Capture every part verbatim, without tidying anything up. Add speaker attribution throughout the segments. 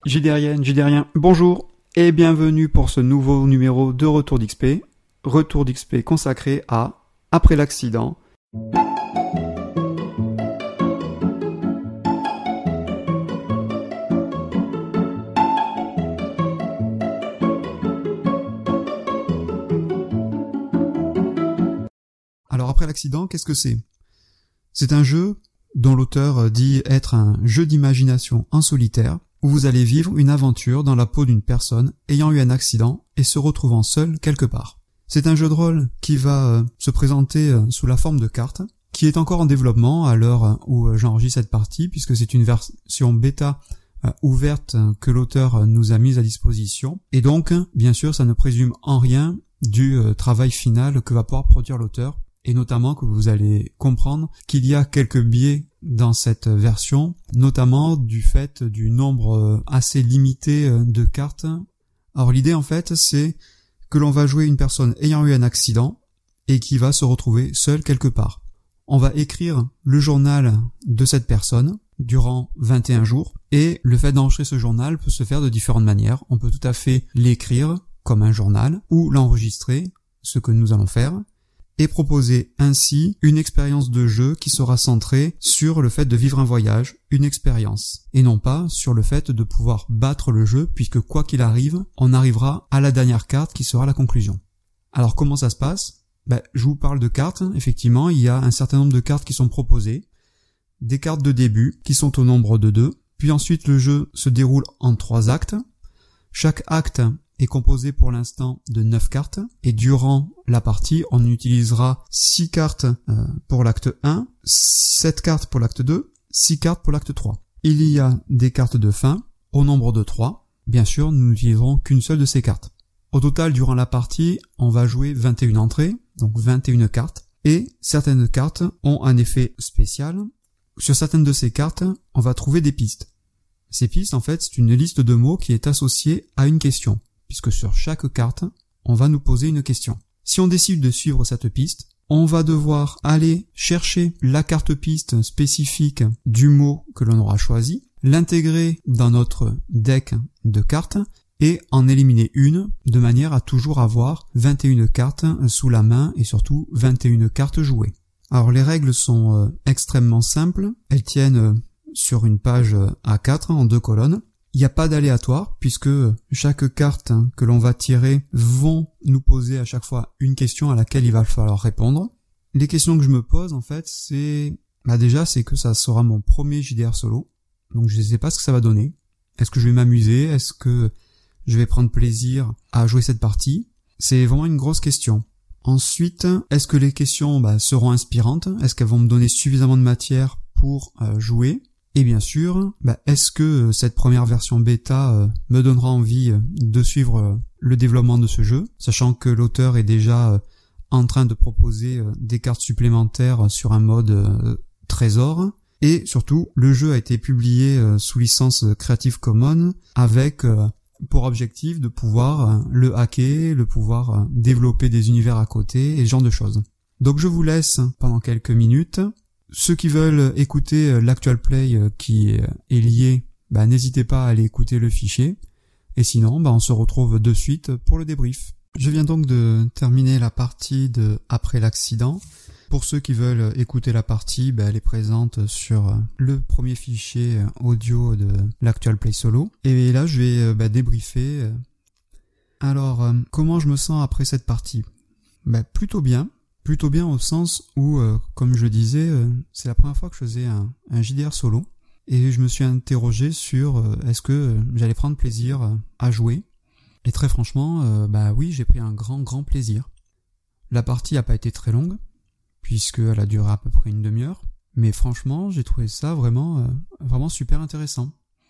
Speaker 1: Gidérienne, Gidérien, bonjour et bienvenue pour ce nouveau numéro de Retour d'X P. Retour d'X P consacré à Après l'accident. Alors après l'accident, qu'est-ce que c'est ? C'est un jeu dont l'auteur dit être un jeu d'imagination en solitaire, où vous allez vivre une aventure dans la peau d'une personne ayant eu un accident et se retrouvant seule quelque part. C'est un jeu de rôle qui va euh, se présenter euh, sous la forme de cartes, qui est encore en développement à l'heure où euh, j'enregistre cette partie, puisque c'est une version bêta euh, ouverte euh, que l'auteur euh, nous a mise à disposition. Et donc, bien sûr, ça ne présume en rien du euh, travail final que va pouvoir produire l'auteur, et notamment que vous allez comprendre qu'il y a quelques biais dans cette version, notamment du fait du nombre assez limité de cartes. Alors l'idée en fait, c'est que l'on va jouer une personne ayant eu un accident et qui va se retrouver seule quelque part. On va écrire le journal de cette personne durant vingt et un jours, et le fait d'enregistrer ce journal peut se faire de différentes manières. On peut tout à fait l'écrire comme un journal, ou l'enregistrer, ce que nous allons faire, et proposer ainsi une expérience de jeu qui sera centrée sur le fait de vivre un voyage, une expérience, et non pas sur le fait de pouvoir battre le jeu, puisque quoi qu'il arrive, on arrivera à la dernière carte qui sera la conclusion. Alors comment ça se passe ? Ben, je vous parle de cartes, effectivement, il y a un certain nombre de cartes qui sont proposées, des cartes de début qui sont au nombre de deux, puis ensuite le jeu se déroule en trois actes. Chaque acte est composé pour l'instant de neuf cartes, et durant la partie, on utilisera six cartes euh, pour l'acte un, sept cartes pour l'acte deux, six cartes pour l'acte trois. Il y a des cartes de fin, au nombre de trois. Bien sûr, nous n'utiliserons qu'une seule de ces cartes. Au total, durant la partie, on va jouer vingt et une entrées, donc vingt et une cartes, et certaines cartes ont un effet spécial. Sur certaines de ces cartes, on va trouver des pistes. Ces pistes, en fait, c'est une liste de mots qui est associée à une question, puisque sur chaque carte, on va nous poser une question. Si on décide de suivre cette piste, on va devoir aller chercher la carte piste spécifique du mot que l'on aura choisi, l'intégrer dans notre deck de cartes et en éliminer une, de manière à toujours avoir vingt et une cartes sous la main et surtout vingt et une cartes jouées. Alors les règles sont euh, extrêmement simples, elles tiennent euh, sur une page A quatre en deux colonnes. Il n'y a pas d'aléatoire, puisque chaque carte que l'on va tirer vont nous poser à chaque fois une question à laquelle il va falloir répondre. Les questions que je me pose, en fait, c'est... Bah déjà, c'est que ça sera mon premier J D R solo, donc je ne sais pas ce que ça va donner. Est-ce que je vais m'amuser ? Est-ce que je vais prendre plaisir à jouer cette partie ? C'est vraiment une grosse question. Ensuite, est-ce que les questions bah, seront inspirantes ? Est-ce qu'elles vont me donner suffisamment de matière pour euh, jouer ? Et bien sûr, bah, est-ce que cette première version bêta euh, me donnera envie euh, de suivre euh, le développement de ce jeu, sachant que l'auteur est déjà euh, en train de proposer euh, des cartes supplémentaires sur un mode euh, trésor, et surtout, le jeu a été publié euh, sous licence Creative Commons avec euh, pour objectif de pouvoir euh, le hacker, le pouvoir euh, développer des univers à côté, et ce genre de choses. Donc je vous laisse pendant quelques minutes. Ceux qui veulent écouter l'actual play qui est lié, bah, n'hésitez pas à aller écouter le fichier. Et sinon, bah, on se retrouve de suite pour le débrief. Je viens donc de terminer la partie de Après l'accident. Pour ceux qui veulent écouter la partie, bah, elle est présente sur le premier fichier audio de l'actual play solo. Et là, je vais bah, débriefer. Alors, comment je me sens après cette partie ? Bah, plutôt bien. Plutôt bien au sens où, euh, comme je le disais, euh, c'est la première fois que je faisais un, un J D R solo, et je me suis interrogé sur euh, est-ce que euh, j'allais prendre plaisir euh, à jouer. Et très franchement, euh, bah oui, j'ai pris un grand grand plaisir. La partie n'a pas été très longue, puisqu'elle a duré à peu près une demi-heure, mais franchement, j'ai trouvé ça vraiment euh, vraiment super intéressant.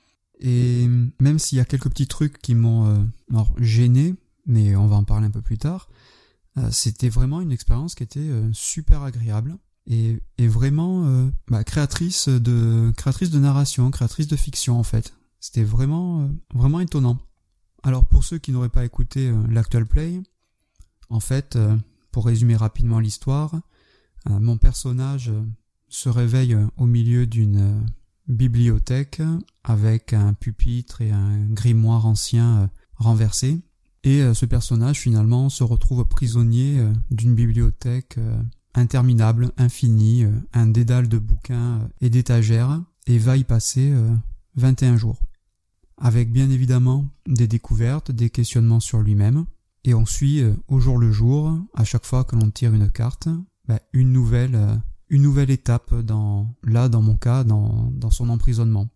Speaker 1: Et même s'il y a quelques petits trucs qui m'ont euh, alors, gêné, mais on va en parler un peu plus tard, Euh, c'était vraiment une expérience qui était euh, super agréable et, et vraiment euh, bah, créatrice de créatrice de narration, créatrice de fiction en fait. C'était vraiment euh, vraiment étonnant. Alors pour ceux qui n'auraient pas écouté euh, l'actual play, en fait, euh, pour résumer rapidement l'histoire, euh, mon personnage euh, se réveille euh, au milieu d'une euh, bibliothèque avec un pupitre et un grimoire ancien renversé. Et ce personnage finalement se retrouve prisonnier d'une bibliothèque interminable, infinie, un dédale de bouquins et d'étagères, et va y passer vingt et un jours. Avec bien évidemment des découvertes, des questionnements sur lui-même, et on suit au jour le jour, à chaque fois que l'on tire une carte, bah, une nouvelle, une nouvelle étape dans, là dans mon cas, dans, dans son emprisonnement.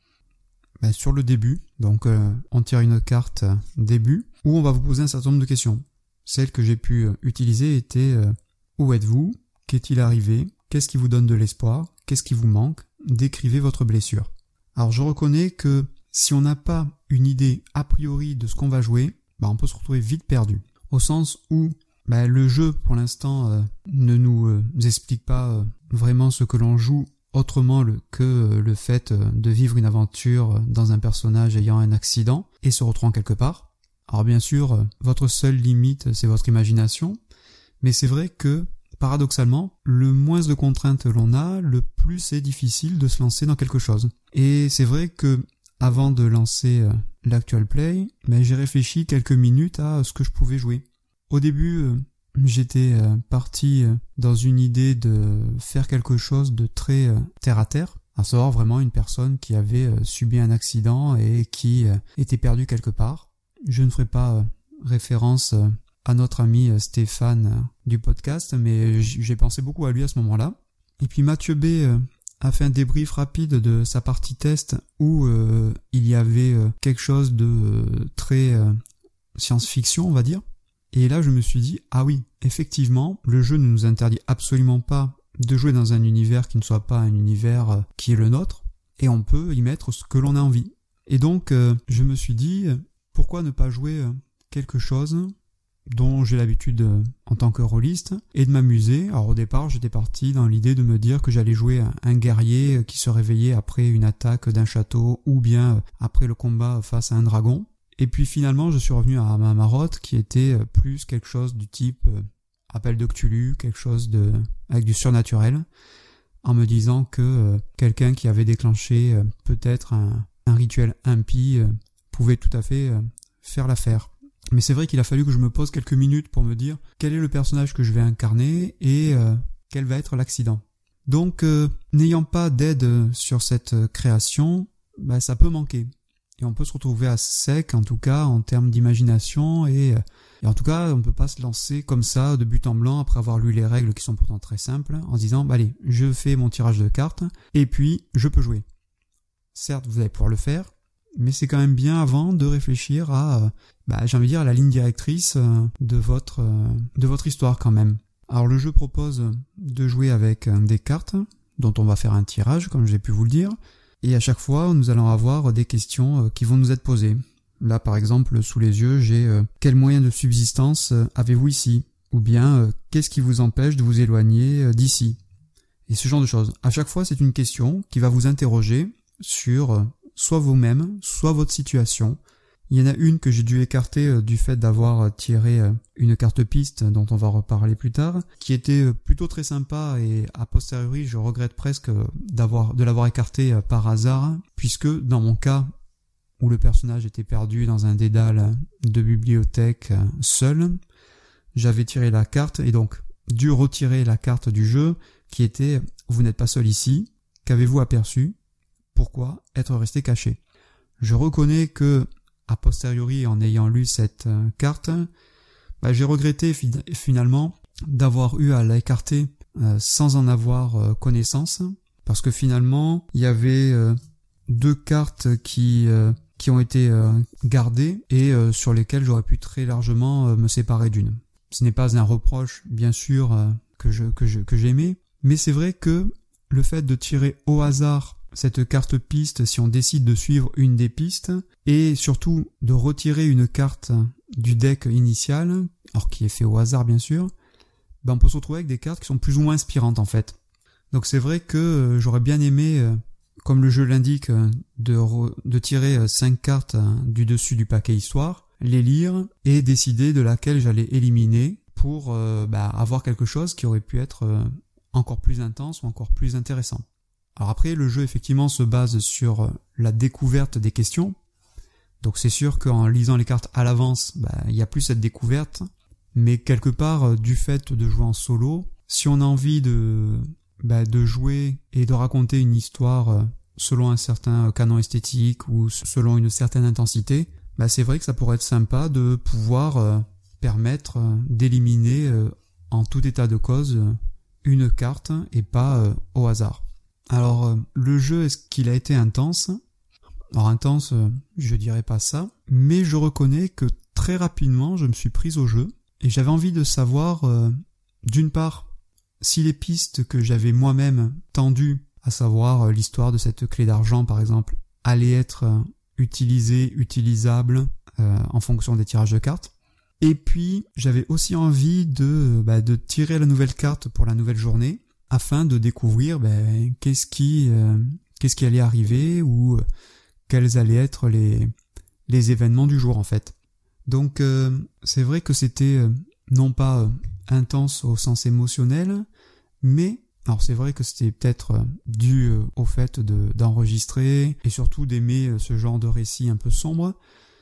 Speaker 1: Bah, sur le début, donc euh, on tire une carte début, où on va vous poser un certain nombre de questions. Celles que j'ai pu utiliser étaient euh, où êtes-vous? Qu'est-il arrivé? Qu'est-ce qui vous donne de l'espoir? Qu'est-ce qui vous manque? Décrivez votre blessure. Alors je reconnais que si on n'a pas une idée a priori de ce qu'on va jouer, bah on peut se retrouver vite perdu. Au sens où bah, le jeu pour l'instant euh, ne nous euh, explique pas euh, vraiment ce que l'on joue autrement le, que euh, le fait euh, de vivre une aventure dans un personnage ayant un accident et se retrouvant quelque part. Alors bien sûr, euh, votre seule limite c'est votre imagination, mais c'est vrai que paradoxalement, le moins de contraintes l'on a, le plus c'est difficile de se lancer dans quelque chose. Et c'est vrai que avant de lancer euh, l'actual play, ben, j'ai réfléchi quelques minutes à ce que je pouvais jouer. Au début, euh, j'étais euh, parti euh, dans une idée de faire quelque chose de très euh, terre à terre, à savoir vraiment une personne qui avait euh, subi un accident et qui euh, était perdue quelque part. Je ne ferai pas euh, référence euh, à notre ami euh, Stéphane euh, du podcast, mais j'ai pensé beaucoup à lui à ce moment-là. Et puis Mathieu B euh, a fait un débrief rapide de sa partie test où euh, il y avait euh, quelque chose de euh, très euh, science-fiction, on va dire. Et là, je me suis dit, ah oui, effectivement, le jeu ne nous interdit absolument pas de jouer dans un univers qui ne soit pas un univers euh, qui est le nôtre, et on peut y mettre ce que l'on a envie. Et donc, euh, je me suis dit, pourquoi ne pas jouer euh, quelque chose dont j'ai l'habitude euh, en tant que rôliste, et de m'amuser. Alors au départ, j'étais parti dans l'idée de me dire que j'allais jouer un, un guerrier qui se réveillait après une attaque d'un château, ou bien euh, après le combat face à un dragon. Et puis finalement, je suis revenu à ma marotte, qui était euh, plus quelque chose du type euh, appel de Cthulhu, quelque chose de avec du surnaturel, en me disant que euh, quelqu'un qui avait déclenché euh, peut-être un, un rituel impie euh, pouvait tout à fait euh, faire l'affaire. Mais c'est vrai qu'il a fallu que je me pose quelques minutes pour me dire quel est le personnage que je vais incarner et euh, quel va être l'accident. Donc, euh, n'ayant pas d'aide sur cette création, bah, ça peut manquer. Et on peut se retrouver à sec, en tout cas, en termes d'imagination, et, et en tout cas, on ne peut pas se lancer comme ça, de but en blanc, après avoir lu les règles qui sont pourtant très simples, en se disant, bah, allez, je fais mon tirage de cartes, et puis je peux jouer. Certes, vous allez pouvoir le faire, mais c'est quand même bien avant de réfléchir à, bah, j'ai envie de dire, à la ligne directrice de votre, de votre histoire quand même. Alors le jeu propose de jouer avec des cartes, dont on va faire un tirage, comme j'ai pu vous le dire, et à chaque fois, nous allons avoir des questions qui vont nous être posées. Là, par exemple, sous les yeux, j'ai euh, « Quels moyens de subsistance avez-vous ici ?» ou bien euh, « Qu'est-ce qui vous empêche de vous éloigner euh, d'ici ?» Et ce genre de choses. À chaque fois, c'est une question qui va vous interroger sur euh, soit vous-même, soit votre situation. Il y en a une que j'ai dû écarter euh, du fait d'avoir tiré euh, une carte piste, dont on va reparler plus tard, qui était euh, plutôt très sympa, et a posteriori, je regrette presque euh, d'avoir de l'avoir écartée euh, par hasard, puisque dans mon cas, où le personnage était perdu dans un dédale de bibliothèque euh, seul, j'avais tiré la carte, et donc dû retirer la carte du jeu, qui était « Vous n'êtes pas seul ici, qu'avez-vous aperçu? Pourquoi être resté caché ?» Je reconnais que, a posteriori, en ayant lu cette euh, carte, bah, j'ai regretté fi- finalement d'avoir eu à l'écarter euh, sans en avoir euh, connaissance, parce que finalement, il y avait euh, deux cartes qui euh, qui ont été euh, gardées et euh, sur lesquelles j'aurais pu très largement euh, me séparer d'une. Ce n'est pas un reproche, bien sûr, euh, que je que je que j'aimais, mais c'est vrai que le fait de tirer au hasard cette carte piste, si on décide de suivre une des pistes, et surtout de retirer une carte du deck initial, alors qui est fait au hasard bien sûr, ben on peut se retrouver avec des cartes qui sont plus ou moins inspirantes en fait. Donc c'est vrai que j'aurais bien aimé, comme le jeu l'indique, de, re, de tirer cinq cartes du dessus du paquet histoire, les lire et décider de laquelle j'allais éliminer pour euh, bah, avoir quelque chose qui aurait pu être euh, encore plus intense ou encore plus intéressant. Alors après, le jeu effectivement se base sur la découverte des questions. Donc c'est sûr qu'en lisant les cartes à l'avance, bah, il n'y a plus cette découverte. Mais quelque part, du fait de jouer en solo, si on a envie de, bah, de jouer et de raconter une histoire selon un certain canon esthétique ou selon une certaine intensité, bah, c'est vrai que ça pourrait être sympa de pouvoir euh, permettre euh, d'éliminer euh, en tout état de cause euh, une carte et pas euh, au hasard. Alors, euh, le jeu, est-ce qu'il a été intense ? Alors intense, euh, je dirais pas ça, mais je reconnais que très rapidement, je me suis prise au jeu et j'avais envie de savoir, euh, d'une part, si les pistes que j'avais moi-même tendues, à savoir euh, l'histoire de cette clé d'argent par exemple, allaient être euh, utilisées, utilisables euh, en fonction des tirages de cartes. Et puis, j'avais aussi envie de, bah, de tirer la nouvelle carte pour la nouvelle journée, afin de découvrir bah, qu'est-ce qui, euh, qu'est-ce qui allait arriver ou euh, quels allaient être les, les événements du jour en fait. Donc euh, c'est vrai que c'était euh, non pas euh, intense au sens émotionnel, mais alors c'est vrai que c'était peut-être euh, dû euh, au fait de, d'enregistrer et surtout d'aimer euh, ce genre de récit un peu sombre.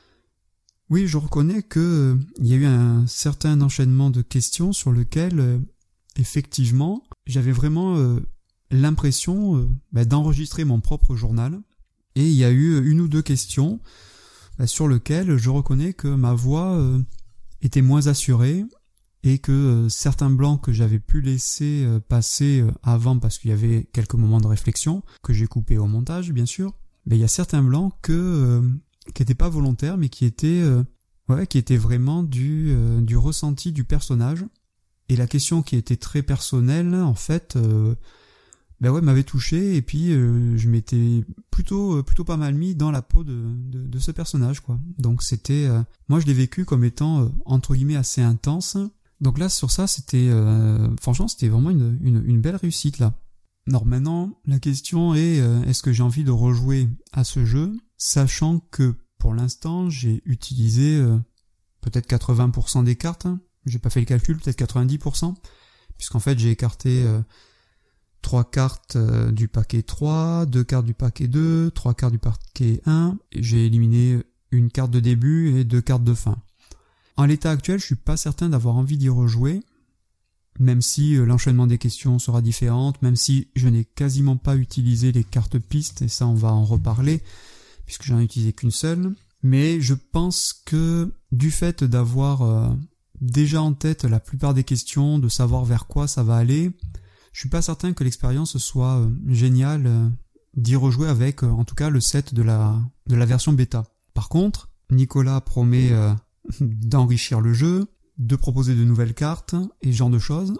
Speaker 1: Oui, je reconnais que euh, il y a eu un certain enchaînement de questions sur lequel euh, effectivement j'avais vraiment euh, l'impression euh, bah, d'enregistrer mon propre journal. Et il y a eu une ou deux questions bah, sur lesquelles je reconnais que ma voix euh, était moins assurée et que euh, certains blancs que j'avais pu laisser euh, passer euh, avant parce qu'il y avait quelques moments de réflexion, que j'ai coupé au montage bien sûr, mais il y a certains blancs que, euh, qui n'étaient pas volontaires mais qui étaient, euh, ouais, qui étaient vraiment du, euh, du ressenti du personnage. Et la question qui était très personnelle en fait... Euh, ben ouais, m'avait touché et puis euh, je m'étais plutôt euh, plutôt pas mal mis dans la peau de de, de ce personnage quoi. Donc c'était euh, moi je l'ai vécu comme étant euh, entre guillemets assez intense. Donc là sur ça c'était euh, franchement c'était vraiment une, une une belle réussite là. Alors maintenant la question est euh, est-ce que j'ai envie de rejouer à ce jeu, sachant que pour l'instant j'ai utilisé euh, peut-être quatre-vingts pour cent des cartes. Hein. J'ai pas fait le calcul, peut-être quatre-vingt-dix pour cent, puisqu'en fait j'ai écarté euh, trois cartes euh, du paquet trois, deux cartes du paquet deux, trois cartes du paquet un, et j'ai éliminé une carte de début et deux cartes de fin. En l'état actuel, je suis pas certain d'avoir envie d'y rejouer, même si euh, l'enchaînement des questions sera différent, même si je n'ai quasiment pas utilisé les cartes pistes, et ça on va en reparler, puisque j'en ai utilisé qu'une seule, mais je pense que du fait d'avoir euh, déjà en tête la plupart des questions, de savoir vers quoi ça va aller, je suis pas certain que l'expérience soit euh, géniale euh, d'y rejouer avec, euh, en tout cas, le set de la de la version bêta. Par contre, Nicolas promet euh, d'enrichir le jeu, de proposer de nouvelles cartes et ce genre de choses.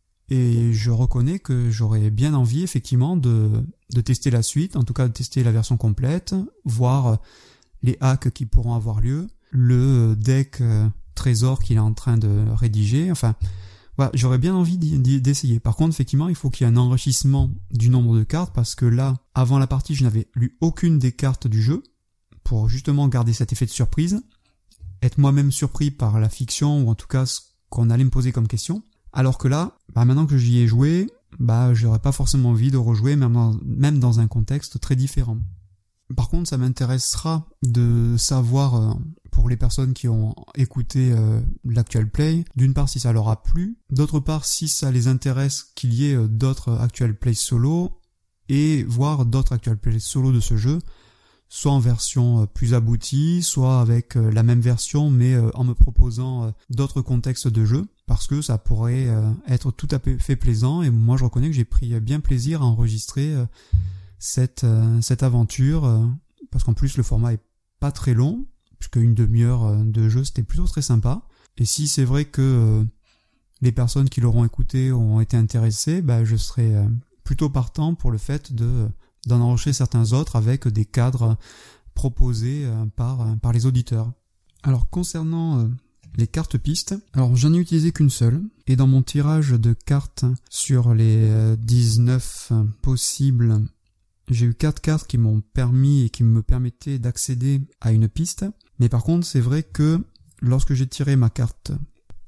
Speaker 1: Et je reconnais que j'aurais bien envie, effectivement, de de tester la suite, en tout cas de tester la version complète, voir les hacks qui pourront avoir lieu, le deck euh, trésor qu'il est en train de rédiger, enfin... Voilà, j'aurais bien envie d'essayer. Par contre, effectivement, il faut qu'il y ait un enrichissement du nombre de cartes parce que là, avant la partie, je n'avais lu aucune des cartes du jeu pour justement garder cet effet de surprise, être moi-même surpris par la fiction ou en tout cas ce qu'on allait me poser comme question. Alors que là, bah maintenant que j'y ai joué, bah j'aurais pas forcément envie de rejouer même dans, même dans un contexte très différent. Par contre, ça m'intéressera de savoir, euh, pour les personnes qui ont écouté euh, l'actual play, d'une part si ça leur a plu, d'autre part si ça les intéresse qu'il y ait euh, d'autres actual play solo, et voir d'autres actual play solo de ce jeu, soit en version euh, plus aboutie, soit avec euh, la même version, mais euh, en me proposant euh, d'autres contextes de jeu, parce que ça pourrait euh, être tout à fait plaisant, et moi je reconnais que j'ai pris bien plaisir à enregistrer euh, cette euh, cette aventure euh, parce qu'en plus le format est pas très long puisque une demi-heure euh, de jeu c'était plutôt très sympa et si c'est vrai que euh, les personnes qui l'auront écouté ont été intéressées, bah je serais euh, plutôt partant pour le fait de d'en enregistrer certains autres avec des cadres proposés euh, par euh, par les auditeurs. Alors concernant euh, les cartes pistes, alors j'en ai utilisé qu'une seule, et dans mon tirage de cartes sur les euh, dix-neuf possibles, j'ai eu quatre cartes qui m'ont permis et qui me permettaient d'accéder à une piste, mais par contre c'est vrai que lorsque j'ai tiré ma carte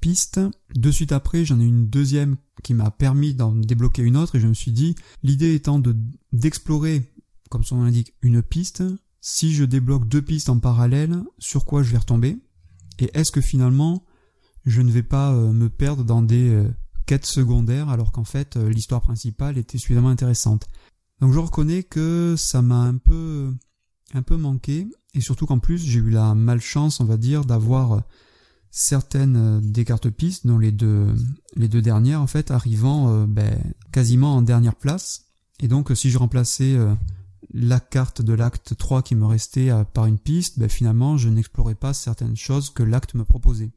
Speaker 1: piste. De suite après, j'en ai une deuxième qui m'a permis d'en débloquer une autre et je me suis dit, l'idée étant de d'explorer, comme son nom l'indique, une piste. Si je débloque deux pistes en parallèle, sur quoi je vais retomber? Et est-ce que finalement, je ne vais pas euh, me perdre dans des euh, quêtes secondaires alors qu'en fait, euh, l'histoire principale était suffisamment intéressante? Donc je reconnais que ça m'a un peu, un peu manqué et surtout qu'en plus, j'ai eu la malchance, on va dire, d'avoir certaines des cartes pistes, dont les deux, les deux dernières en fait, arrivant euh, ben, quasiment en dernière place. Et donc, si je remplaçais euh, la carte de l'acte trois qui me restait euh, par une piste, ben, finalement, je n'explorais pas certaines choses que l'acte me proposait.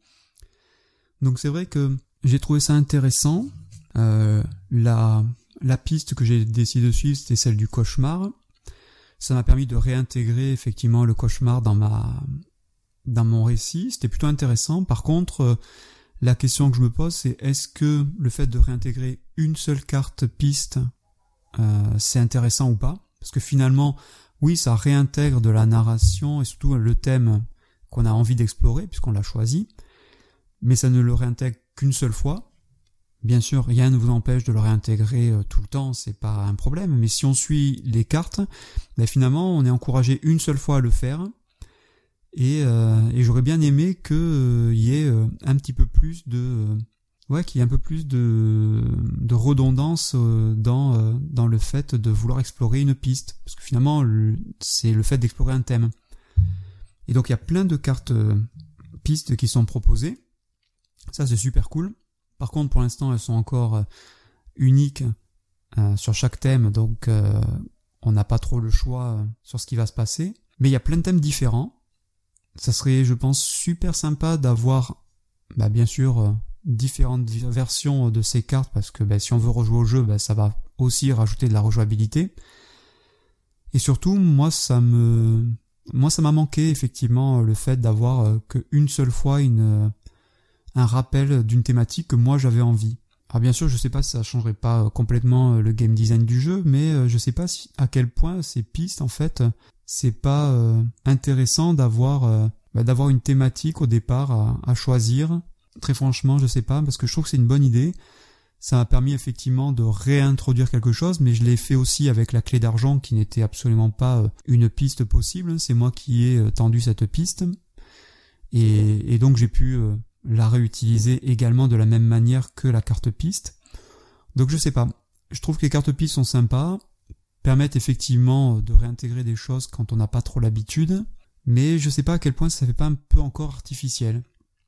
Speaker 1: Donc c'est vrai que j'ai trouvé ça intéressant. Euh, la, la piste que j'ai décidé de suivre, c'était celle du cauchemar. Ça m'a permis de réintégrer effectivement le cauchemar dans ma dans mon récit. C'était plutôt intéressant. Par contre, euh, la question que je me pose, c'est est-ce que le fait de réintégrer une seule carte piste, euh, c'est intéressant ou pas? Parce que finalement, oui, ça réintègre de la narration et surtout le thème qu'on a envie d'explorer puisqu'on l'a choisi, mais ça ne le réintègre qu'une seule fois. Bien sûr, rien ne vous empêche de le réintégrer euh, tout le temps, c'est pas un problème, mais si on suit les cartes, ben finalement, on est encouragé une seule fois à le faire. Et, euh, et j'aurais bien aimé qu'il euh, y ait euh, un petit peu plus de euh, ouais qu'il y ait un peu plus de de redondance euh, dans euh, dans le fait de vouloir explorer une piste, parce que finalement le, c'est le fait d'explorer un thème. Et donc il y a plein de cartes euh, pistes qui sont proposées. Ça c'est super cool. Par contre pour l'instant elles sont encore euh, uniques euh, sur chaque thème, donc euh, on n'a pas trop le choix euh, sur ce qui va se passer. Mais il y a plein de thèmes différents. Ça serait, je pense, super sympa d'avoir, bah, bien sûr, euh, différentes versions de ces cartes, parce que bah, si on veut rejouer au jeu, bah, ça va aussi rajouter de la rejouabilité. Et surtout, moi, ça me, moi, ça m'a manqué effectivement le fait d'avoir euh, qu'une seule fois une, euh, un rappel d'une thématique que moi j'avais envie. Alors bien sûr, je sais pas si ça changerait pas euh, complètement euh, le game design du jeu, mais euh, je sais pas si, à quel point ces pistes, en fait, c'est pas euh, intéressant d'avoir euh, bah, d'avoir une thématique au départ à, à choisir. Très franchement, je sais pas, parce que je trouve que c'est une bonne idée. Ça m'a permis effectivement de réintroduire quelque chose, mais je l'ai fait aussi avec la clé d'argent qui n'était absolument pas euh, une piste possible. C'est moi qui ai euh, tendu cette piste. Et, et donc j'ai pu euh, la réutiliser également de la même manière que la carte piste. Donc je sais pas. Je trouve que les cartes pistes sont sympas, permettent effectivement de réintégrer des choses quand on n'a pas trop l'habitude, mais je sais pas à quel point ça fait pas un peu encore artificiel.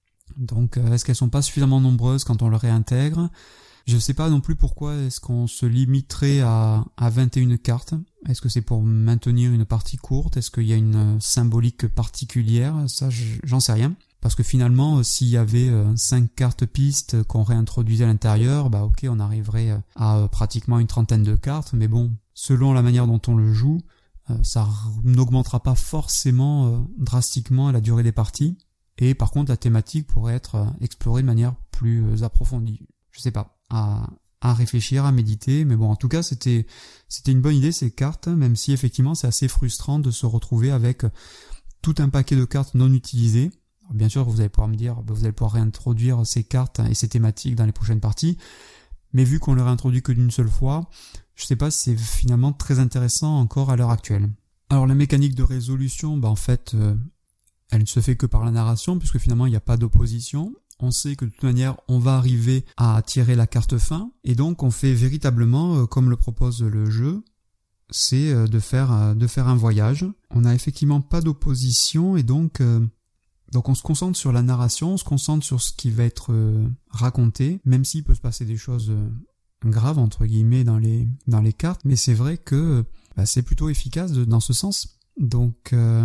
Speaker 1: Donc est-ce qu'elles sont pas suffisamment nombreuses quand on le réintègre? Je sais pas non plus pourquoi est-ce qu'on se limiterait à, à vingt et une cartes. Est-ce que c'est pour maintenir une partie courte? Est-ce qu'il y a une symbolique particulière? Ça, j'en sais rien. Parce que finalement, s'il y avait cinq cartes pistes qu'on réintroduisait à l'intérieur, bah ok, on arriverait à pratiquement une trentaine de cartes, mais bon, selon la manière dont on le joue, ça n'augmentera pas forcément drastiquement la durée des parties. Et par contre, la thématique pourrait être explorée de manière plus approfondie. Je sais pas, à, à réfléchir, à méditer, mais bon, en tout cas, c'était c'était une bonne idée ces cartes, même si effectivement c'est assez frustrant de se retrouver avec tout un paquet de cartes non utilisées. Alors, bien sûr, vous allez pouvoir me dire, vous allez pouvoir réintroduire ces cartes et ces thématiques dans les prochaines parties, mais vu qu'on le réintroduit que d'une seule fois, je sais pas si c'est finalement très intéressant encore à l'heure actuelle. Alors la mécanique de résolution, bah en fait, euh, elle ne se fait que par la narration, puisque finalement il n'y a pas d'opposition. On sait que de toute manière, on va arriver à tirer la carte fin, et donc on fait véritablement, euh, comme le propose le jeu, c'est euh, de faire euh, de faire un voyage. On n'a effectivement pas d'opposition, et donc euh, donc on se concentre sur la narration, on se concentre sur ce qui va être euh, raconté, même s'il peut se passer des choses euh, graves entre guillemets dans les dans les cartes, mais c'est vrai que bah, c'est plutôt efficace de, dans ce sens. Donc euh,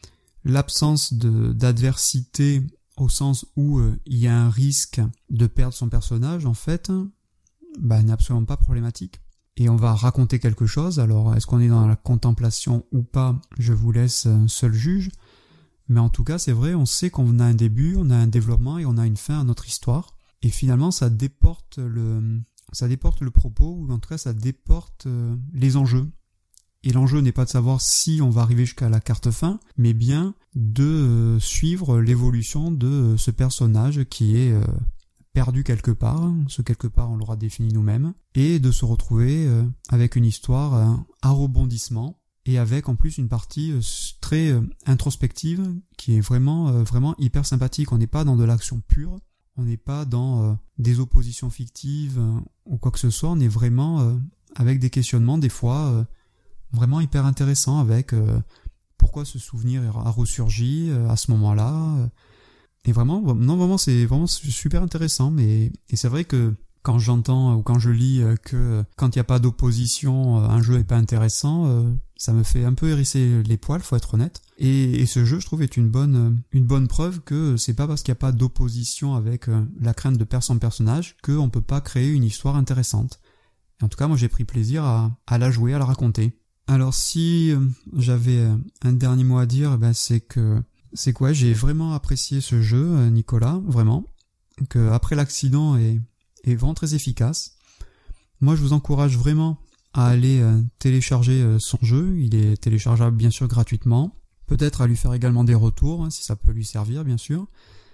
Speaker 1: l'absence de d'adversité au sens où euh, il y a un risque de perdre son personnage, en fait, bah, n'est absolument pas problématique. Et on va raconter quelque chose, alors est-ce qu'on est dans la contemplation ou pas, je vous laisse seul juge, mais en tout cas c'est vrai, on sait qu'on a un début, on a un développement et on a une fin à notre histoire, et finalement ça déporte le, ça déporte le propos, ou en tout cas ça déporte euh, les enjeux. Et l'enjeu n'est pas de savoir si on va arriver jusqu'à la carte fin, mais bien de euh, suivre l'évolution de euh, ce personnage qui est euh, perdu quelque part, ce quelque part on l'aura défini nous-mêmes, et de se retrouver euh, avec une histoire euh, à rebondissement, et avec en plus une partie euh, très euh, introspective qui est vraiment euh, vraiment hyper sympathique. On n'est pas dans de l'action pure, on n'est pas dans euh, des oppositions fictives euh, ou quoi que ce soit, on est vraiment euh, avec des questionnements des fois euh, vraiment hyper intéressants, avec euh, pourquoi ce souvenir a ressurgi euh, à ce moment-là, euh, et vraiment, non vraiment c'est vraiment super intéressant. Mais et c'est vrai que quand j'entends ou quand je lis que quand il n'y a pas d'opposition, un jeu est pas intéressant, euh, ça me fait un peu hérisser les poils, faut être honnête. Et, et ce jeu, je trouve, est une bonne une bonne preuve que c'est pas parce qu'il n'y a pas d'opposition avec la crainte de perdre son personnage qu'on peut pas créer une histoire intéressante. Et en tout cas, moi j'ai pris plaisir à, à la jouer, à la raconter. Alors si j'avais un dernier mot à dire, ben c'est que c'est quoi, j'ai vraiment apprécié ce jeu, Nicolas, vraiment, que après l'accident est, est vraiment très efficace. Moi, je vous encourage vraiment à aller euh, télécharger euh, son jeu. Il est téléchargeable bien sûr gratuitement. Peut-être à lui faire également des retours, hein, si ça peut lui servir, bien sûr.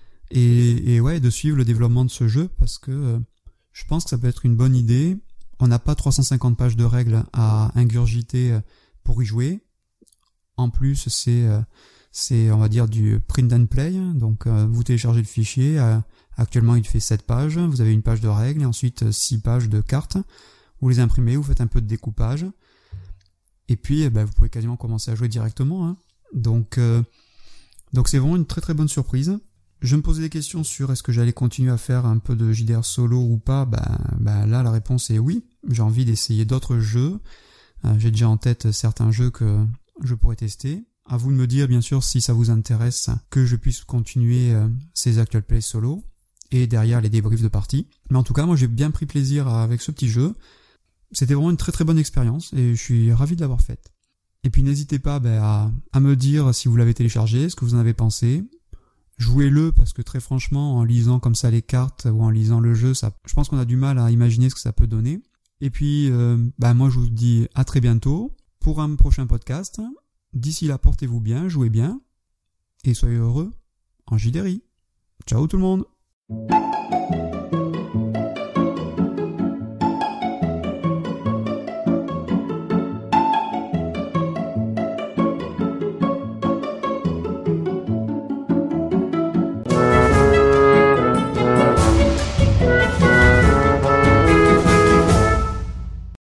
Speaker 1: Et, et ouais, de suivre le développement de ce jeu, parce que euh, je pense que ça peut être une bonne idée. On n'a pas trois cent cinquante pages de règles à ingurgiter euh, pour y jouer. En plus, c'est... Euh, C'est, on va dire, du print and play. Donc, euh, vous téléchargez le fichier. Euh, actuellement, il fait sept pages. Vous avez une page de règles et ensuite six pages de cartes. Vous les imprimez, vous faites un peu de découpage. Et puis, eh ben, vous pouvez quasiment commencer à jouer directement. Hein. Donc, euh, donc, c'est vraiment une très très bonne surprise. Je me posais des questions sur est-ce que j'allais continuer à faire un peu de J D R solo ou pas. Ben, ben là, la réponse est oui. J'ai envie d'essayer d'autres jeux. Euh, j'ai déjà en tête certains jeux que je pourrais tester. À vous de me dire, bien sûr, si ça vous intéresse, que je puisse continuer euh, ces actual play solo, et derrière les débriefs de partie. Mais en tout cas, moi j'ai bien pris plaisir à, avec ce petit jeu. C'était vraiment une très très bonne expérience, et je suis ravi de l'avoir faite. Et puis n'hésitez pas ben, à, à me dire si vous l'avez téléchargé, ce que vous en avez pensé. Jouez-le, parce que très franchement, en lisant comme ça les cartes, ou en lisant le jeu, ça, je pense qu'on a du mal à imaginer ce que ça peut donner. Et puis, euh, ben, moi je vous dis à très bientôt, pour un prochain podcast. D'ici là, portez-vous bien, jouez bien, et soyez heureux en J D R I. Ciao tout le monde!